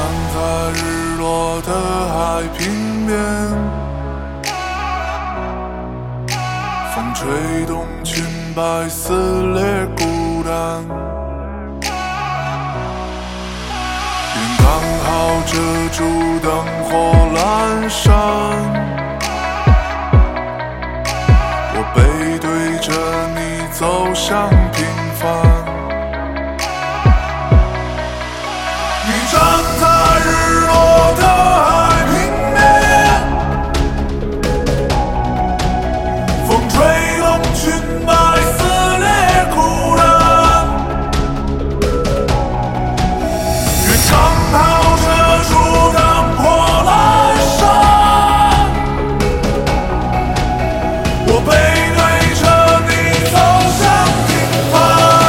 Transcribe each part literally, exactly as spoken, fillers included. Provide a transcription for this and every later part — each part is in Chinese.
在日落的海平面，风吹动裙摆撕裂孤单，云刚好遮住灯火阑珊，我背对着你走向平凡。你站在日落的海平面，风吹动裙摆撕裂枯然，云刚好遮住灯火阑珊，我背对着你走向平凡。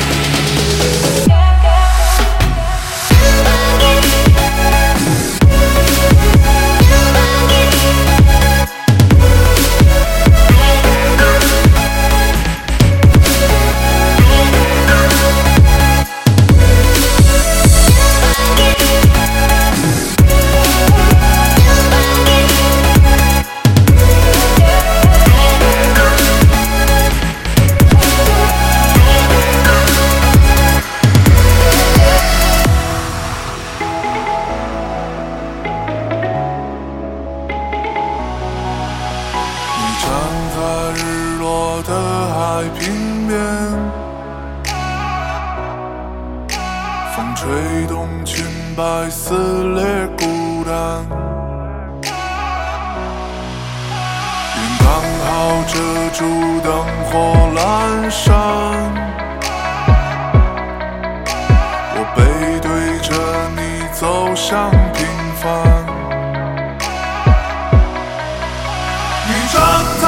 的海平面，风吹动裙摆撕裂孤单，云刚好遮住灯火阑珊，我背对着你走向平凡。你站在